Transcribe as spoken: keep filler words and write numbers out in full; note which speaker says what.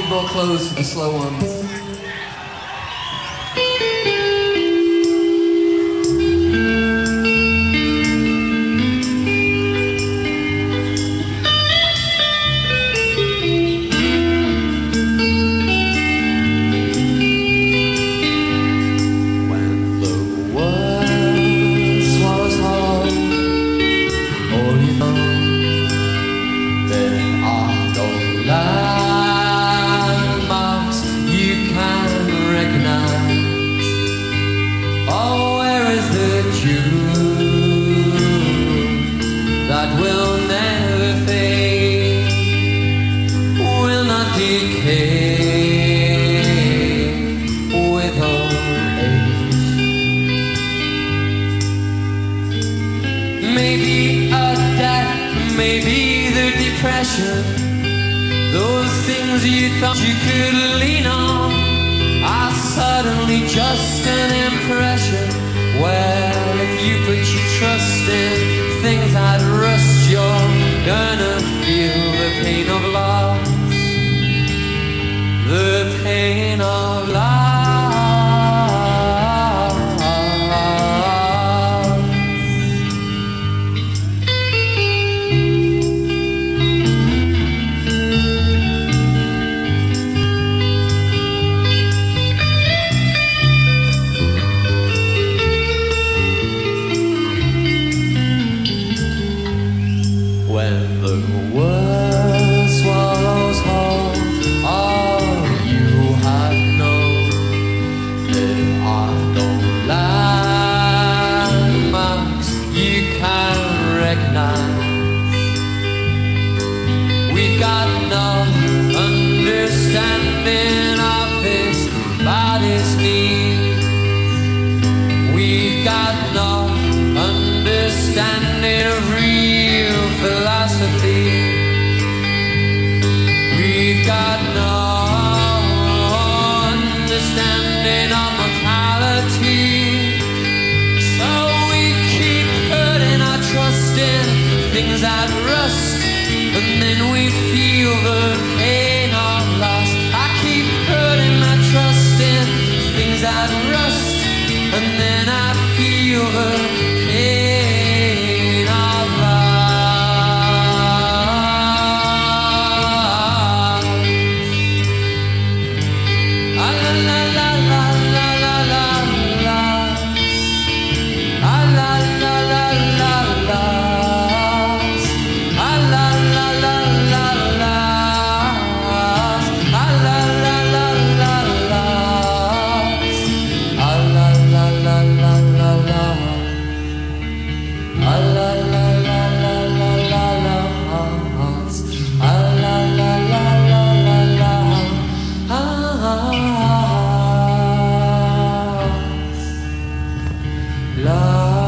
Speaker 1: need more clothes for the slow ones. Those things you thought you could lean on are suddenly just an impression. Well, if you put your trust in things that rust, you're gonna feel the pain of loss, the pain of loss. We've got no understanding of this body's needs. We've got no understanding of real philosophy. We've got no understanding of mortality. So we keep putting our trust in things that rust, and then we feel the pain of loss. I keep putting my trust in things that rust, and then I feel the pain of loss. Ah, la la la la la la la la. Ah, la la la la la. Love.